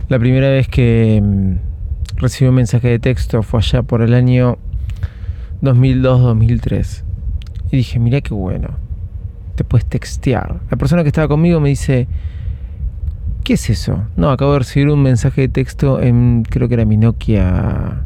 La primera vez que recibí un mensaje de texto fue allá por el año 2002-2003. Y dije, mirá qué bueno, te puedes textear. La persona que estaba conmigo me dice, ¿qué es eso? No, acabo de recibir un mensaje de texto en, creo que era mi Nokia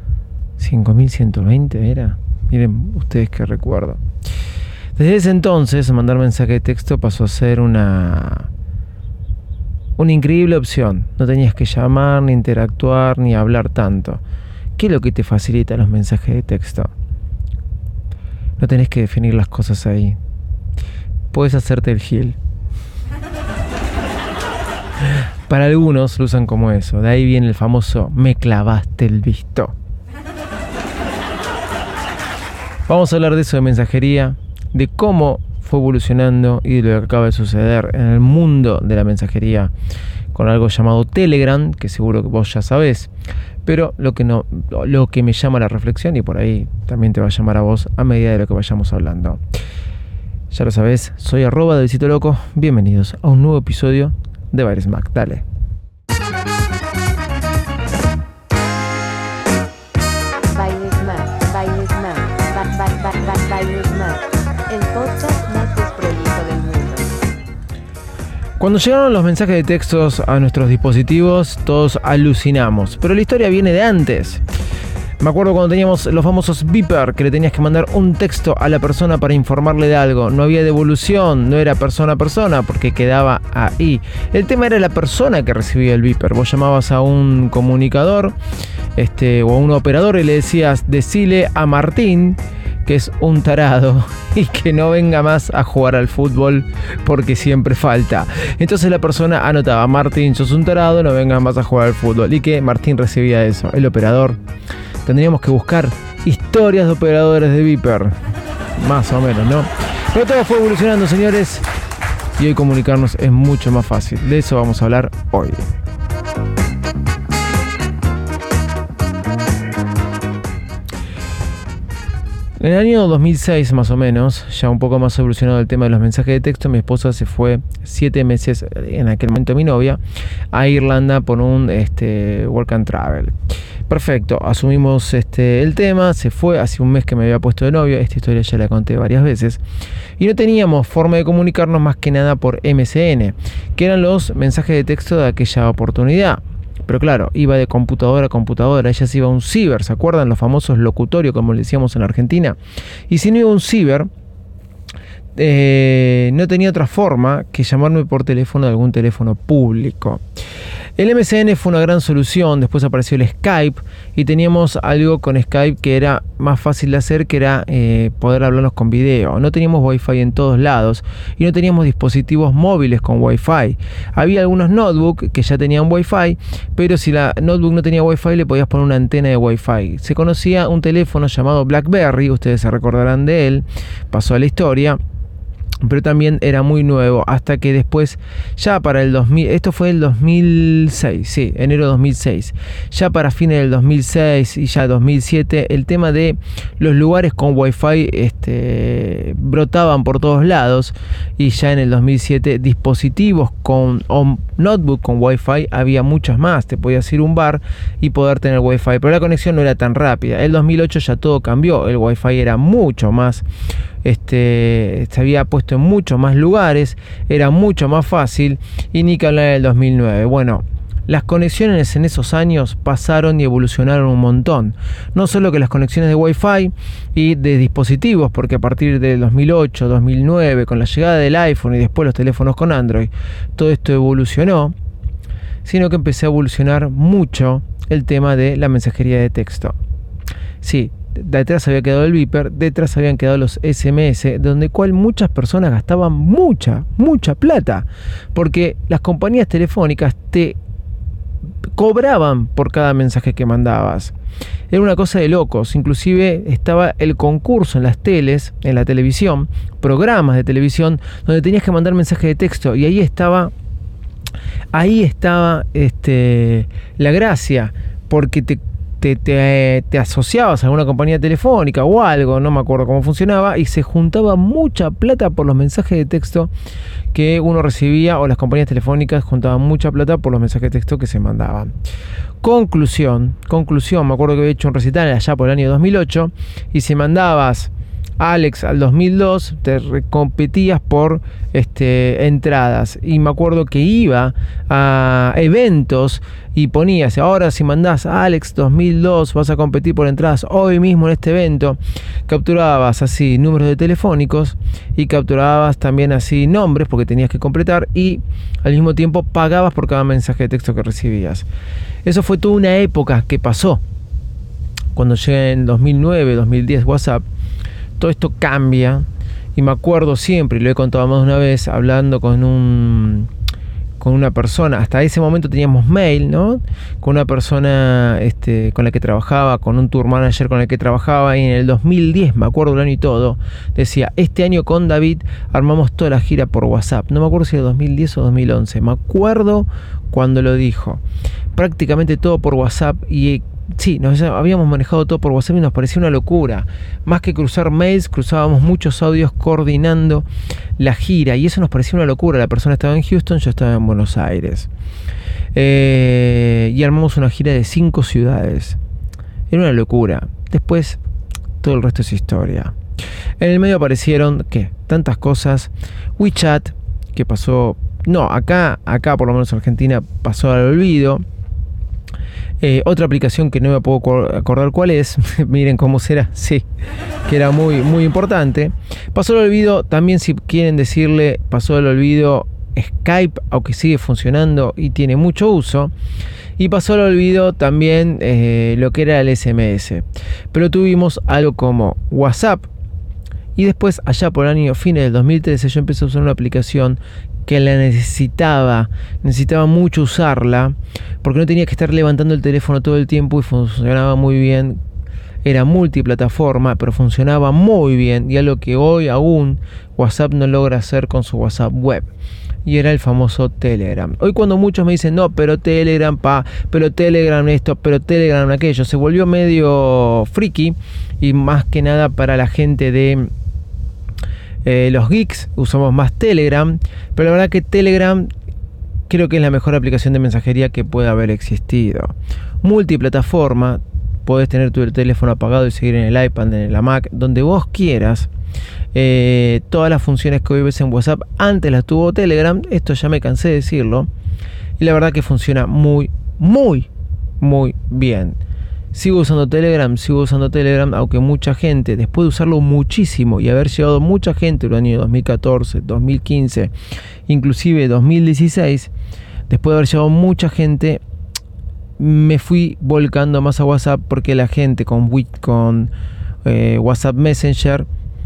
5120, ¿era? Miren ustedes qué recuerdo. Desde ese entonces, mandar mensaje de texto pasó a ser una increíble opción. No tenías que llamar, ni interactuar, ni hablar tanto. ¿Qué es lo que te facilita los mensajes de texto? No tenés que definir las cosas ahí. Puedes hacerte el gil. Para algunos lo usan como eso. De ahí viene el famoso me clavaste el visto. Vamos a hablar de eso, de mensajería, de cómo fue evolucionando y de lo que acaba de suceder en el mundo de la mensajería con algo llamado Telegram, que seguro que vos ya sabés, pero lo que me llama a la reflexión, y por ahí también te va a llamar a vos a medida de lo que vayamos hablando. Ya lo sabés, soy @DaviditoLoco, bienvenidos a un nuevo episodio de Virus Mac. Dale. El podcast más desprolijo del mundo. Cuando llegaron los mensajes de textos a nuestros dispositivos, todos alucinamos, pero la historia viene de antes. Me acuerdo cuando teníamos los famosos beeper, que le tenías que mandar un texto a la persona para informarle de algo. No había devolución, no era persona a persona, porque quedaba ahí. El tema era la persona que recibía el beeper. Vos llamabas a un comunicador o a un operador y le decías, decile a Martín que es un tarado y que no venga más a jugar al fútbol porque siempre falta. Entonces la persona anotaba, Martín, sos un tarado, no vengas más a jugar al fútbol. Y que Martín recibía eso, el operador. Tendríamos que buscar historias de operadores de beeper, más o menos, ¿no? Pero todo fue evolucionando, señores, y hoy comunicarnos es mucho más fácil. De eso vamos a hablar hoy. En el año 2006 más o menos, ya un poco más evolucionado el tema de los mensajes de texto, mi esposa se fue 7 meses, en aquel momento mi novia, a Irlanda por un work and travel. Perfecto, asumimos el tema, se fue, hace un mes que me había puesto de novio, esta historia ya la conté varias veces, y no teníamos forma de comunicarnos más que nada por MSN, que eran los mensajes de texto de aquella oportunidad. Pero claro, iba de computadora a computadora, ella se iba a un ciber, ¿se acuerdan? Los famosos locutorios, como le decíamos en Argentina. Y si no iba a un ciber, no tenía otra forma que llamarme por teléfono de algún teléfono público. El MSN fue una gran solución, después apareció el Skype y teníamos algo con Skype que era más fácil de hacer, que era poder hablarnos con video. No teníamos Wi-Fi en todos lados y no teníamos dispositivos móviles con Wi-Fi. Había algunos notebooks que ya tenían Wi-Fi, pero si la notebook no tenía Wi-Fi le podías poner una antena de Wi-Fi. Se conocía un teléfono llamado BlackBerry, ustedes se recordarán de él, pasó a la historia. Pero también era muy nuevo, hasta que después, ya para el 2000, esto fue el 2006, sí, enero de 2006, ya para fines del 2006 y ya 2007, el tema de los lugares con Wi-Fi brotaban por todos lados, y ya en el 2007 dispositivos con notebook con Wi-Fi había muchos más, te podías ir a un bar y poder tener Wi-Fi, pero la conexión no era tan rápida. El 2008 ya todo cambió, el Wi-Fi era mucho más, se había puesto en muchos más lugares, era mucho más fácil, y ni que hablar del 2009. Bueno, las conexiones en esos años pasaron y evolucionaron un montón. No solo que las conexiones de Wi-Fi y de dispositivos, porque a partir del 2008, 2009, con la llegada del iPhone y después los teléfonos con Android, todo esto evolucionó, sino que empecé a evolucionar mucho el tema de la mensajería de texto. Sí, detrás había quedado el beeper, detrás habían quedado los SMS, donde cual muchas personas gastaban mucha plata, porque las compañías telefónicas te cobraban por cada mensaje que mandabas. Era una cosa de locos. Inclusive estaba el concurso en las teles, en la televisión, programas de televisión, donde tenías que mandar mensaje de texto, y ahí estaba la gracia, porque te te asociabas a alguna compañía telefónica o algo, no me acuerdo cómo funcionaba, y se juntaba mucha plata por los mensajes de texto que uno recibía, o las compañías telefónicas juntaban mucha plata por los mensajes de texto que se mandaban. Conclusión, me acuerdo que había hecho un recital allá por el año 2008, y si mandabas Alex al 2002 te competías por entradas, y me acuerdo que iba a eventos y ponías, ahora si mandás a Alex 2002 vas a competir por entradas hoy mismo en este evento. Capturabas así números de telefónicos y capturabas también así nombres, porque tenías que completar, y al mismo tiempo pagabas por cada mensaje de texto que recibías. Eso fue toda una época que pasó. Cuando llega en 2009, 2010 WhatsApp, todo esto cambia, y me acuerdo siempre, y lo he contado más de una vez, hablando con una persona. Hasta ese momento teníamos mail, ¿no? Con una persona con la que trabajaba, con un tour manager con el que trabajaba, y en el 2010, me acuerdo el año y todo, decía, este año con David armamos toda la gira por WhatsApp. No me acuerdo si era 2010 o 2011, me acuerdo cuando lo dijo. Prácticamente todo por WhatsApp, y sí, nos habíamos manejado todo por WhatsApp y nos parecía una locura. Más que cruzar mails, cruzábamos muchos audios coordinando la gira, y eso nos parecía una locura. La persona estaba en Houston, yo estaba en Buenos Aires. Y armamos una gira de 5 ciudades. Era una locura. Después, todo el resto es historia. En el medio aparecieron, ¿qué? Tantas cosas. WeChat, que pasó... No, acá por lo menos en Argentina pasó al olvido. Otra aplicación que no me puedo acordar cuál es, miren cómo será, sí, que era muy, muy importante. Pasó al olvido también, si quieren decirle, pasó al olvido Skype, aunque sigue funcionando y tiene mucho uso. Y pasó al olvido también lo que era el SMS. Pero tuvimos algo como WhatsApp. Y después, allá por el año fines del 2013, yo empecé a usar una aplicación que la necesitaba mucho usarla, porque no tenía que estar levantando el teléfono todo el tiempo, y funcionaba muy bien. Era multiplataforma, pero funcionaba muy bien, y algo que hoy aún WhatsApp no logra hacer con su WhatsApp web, y era el famoso Telegram. Hoy cuando muchos me dicen, no, pero Telegram pero Telegram esto, pero Telegram aquello, se volvió medio friki, y más que nada para la gente de... los geeks usamos más Telegram, pero la verdad que Telegram creo que es la mejor aplicación de mensajería que puede haber existido. Multiplataforma, podés tener tu teléfono apagado y seguir en el iPad, en la Mac, donde vos quieras. Todas las funciones que hoy ves en WhatsApp antes las tuvo Telegram, esto ya me cansé de decirlo, y la verdad que funciona muy, muy, muy bien. Sigo usando Telegram, aunque mucha gente, después de usarlo muchísimo y haber llegado mucha gente en el año 2014, 2015, inclusive 2016, después de haber llegado mucha gente, me fui volcando más a WhatsApp, porque la gente con WhatsApp Messenger,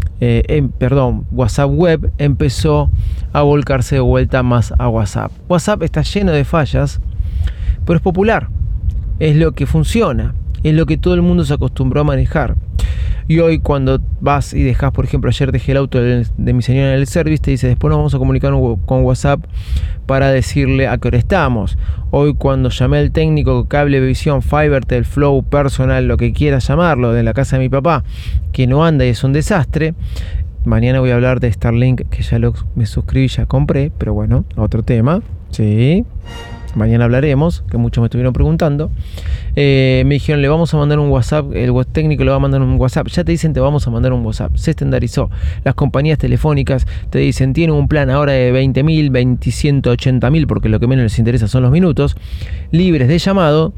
WhatsApp Web, empezó a volcarse de vuelta más a WhatsApp. WhatsApp está lleno de fallas, pero es popular, es lo que funciona. Es lo que todo el mundo se acostumbró a manejar. Y hoy cuando vas y dejas, por ejemplo, ayer dejé el auto de mi señora en el service, te dice, después nos vamos a comunicar con WhatsApp para decirle a qué hora estamos. Hoy cuando llamé al técnico Cablevisión, Fibertel, Flow, Personal, lo que quieras llamarlo, de la casa de mi papá, que no anda y es un desastre. Mañana voy a hablar de Starlink, que ya me suscribí, ya compré, pero bueno, otro tema. Sí, mañana hablaremos, que muchos me estuvieron preguntando. Me dijeron, le vamos a mandar un WhatsApp, el técnico le va a mandar un WhatsApp. Ya te dicen, te vamos a mandar un WhatsApp. Se estandarizó. Las compañías telefónicas te dicen, tienen un plan ahora de 20.000, 180.000, porque lo que menos les interesa son los minutos libres de llamado.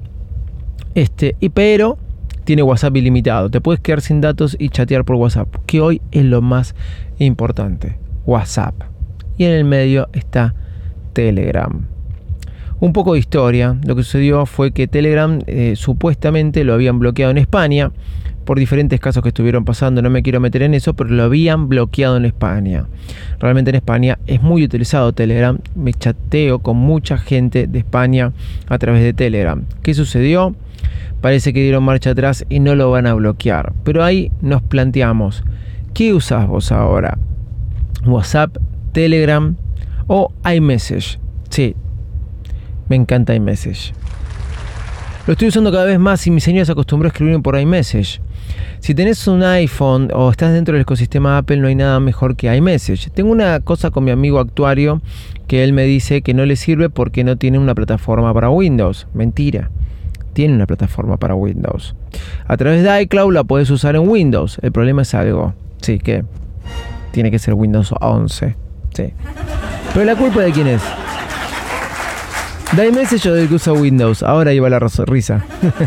Pero tiene WhatsApp ilimitado. Te puedes quedar sin datos y chatear por WhatsApp, que hoy es lo más importante. WhatsApp. Y en el medio está Telegram. Un poco de historia. Lo que sucedió fue que Telegram supuestamente lo habían bloqueado en España por diferentes casos que estuvieron pasando. No me quiero meter en eso, pero lo habían bloqueado en España. Realmente en España es muy utilizado Telegram. Me chateo con mucha gente de España a través de Telegram. ¿Qué sucedió? Parece que dieron marcha atrás y no lo van a bloquear. Pero ahí nos planteamos, ¿qué usás vos ahora? ¿WhatsApp, Telegram o iMessage? Sí, me encanta iMessage. Lo estoy usando cada vez más y mi señora se acostumbró a escribirme por iMessage. Si tenés un iPhone o estás dentro del ecosistema Apple, no hay nada mejor que iMessage. Tengo una cosa con mi amigo actuario que él me dice que no le sirve porque no tiene una plataforma para Windows. Mentira. Tiene una plataforma para Windows. A través de iCloud la podés usar en Windows. El problema es algo. Sí, que tiene que ser Windows 11. Sí. Pero la culpa de quién es. ¿De iMessage o del que usa Windows? Ahora iba la risa.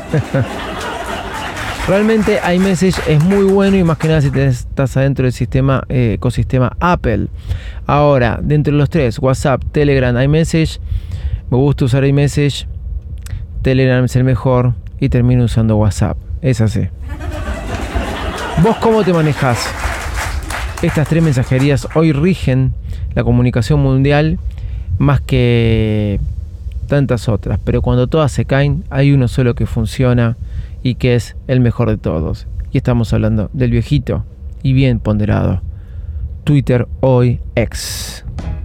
Realmente iMessage es muy bueno y más que nada si estás adentro del ecosistema Apple. Ahora, dentro de los tres, WhatsApp, Telegram, iMessage, me gusta usar iMessage, Telegram es el mejor y termino usando WhatsApp. Es así. ¿Vos cómo te manejás? Estas tres mensajerías hoy rigen la comunicación mundial más que tantas otras, pero cuando todas se caen, hay uno solo que funciona y que es el mejor de todos. Y estamos hablando del viejito y bien ponderado Twitter, hoy X.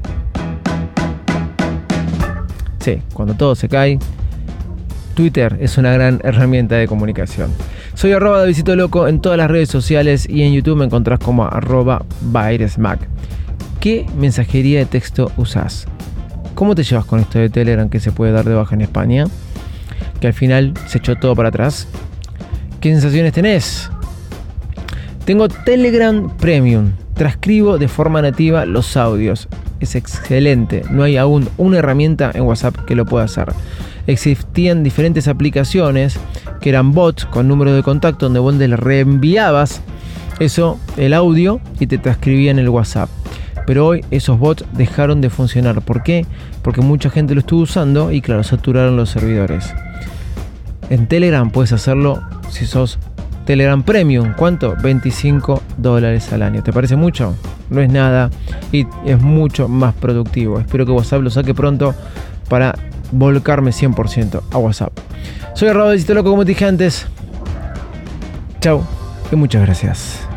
Sí, cuando todo se cae, Twitter es una gran herramienta de comunicación. Soy @DaviditoLoco en todas las redes sociales y en YouTube me encontrás como @BairesMac. ¿Qué mensajería de texto usás? ¿Cómo te llevas con esto de Telegram que se puede dar de baja en España? Que al final se echó todo para atrás. ¿Qué sensaciones tenés? Tengo Telegram Premium. Transcribo de forma nativa los audios. Es excelente. No hay aún una herramienta en WhatsApp que lo pueda hacer. Existían diferentes aplicaciones que eran bots con números de contacto donde vos le reenviabas el audio y te transcribían el WhatsApp. Pero hoy esos bots dejaron de funcionar. ¿Por qué? Porque mucha gente lo estuvo usando y claro, saturaron los servidores. En Telegram puedes hacerlo si sos Telegram Premium. ¿Cuánto? $25 al año. ¿Te parece mucho? No es nada y es mucho más productivo. Espero que WhatsApp lo saque pronto para volcarme 100% a WhatsApp. Soy @DaviditoLoco, como te dije antes. Chau y muchas gracias.